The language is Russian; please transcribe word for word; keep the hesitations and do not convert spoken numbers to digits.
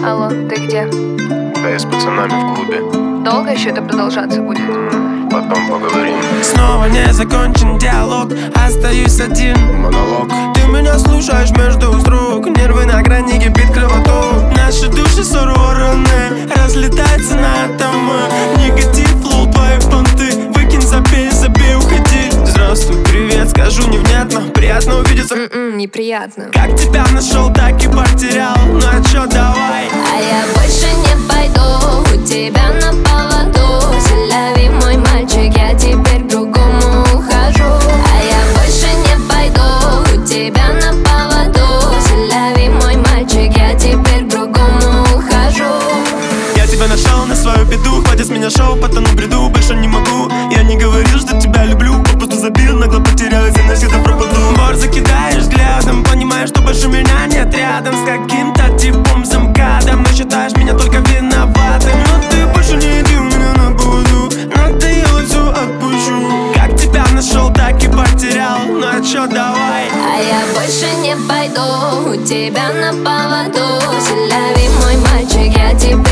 Алло, ты где? Да я с пацанами в клубе. Долго еще это продолжаться будет? Потом поговорим. Снова не закончен диалог, остаюсь один. Монолог. Ты меня слушаешь между строк, нервы на грани, кипит кровоток. Наши души сорваны, разлетаются на атомы. Негатив, лол, твои понты, выкинь, забей, забей, уходи. Здравствуй, привет, скажу невнятно, приятно увидеться. М-м, неприятно. Как тебя нашел, так и потерял, ну а чё, давай. А я больше не пойду у тебя на поводу. Селяви, мой мальчик, я теперь к другому ухожу. А я больше не пойду у тебя на поводу. Селяви, мой мальчик, я теперь к другому ухожу. Я тебя нашел на свою беду, хватит с меня шоу, потону в бреду, больше не могу. Я не говорил, что тебя люблю, просто забил, нагло потерялась, я навсегда пропаду. Бор закидаешь взглядом, понимаешь, что больше меня нет рядом с каким-то типом замкадом. Но считаешь меня только виноватым, но ты больше не иди у меня на поводу. Надоело, все отпущу. Как тебя нашел, так и потерял, ну а чё, давай. А я больше не пойду у тебя на поводу. Селяви, мой мальчик, я теперь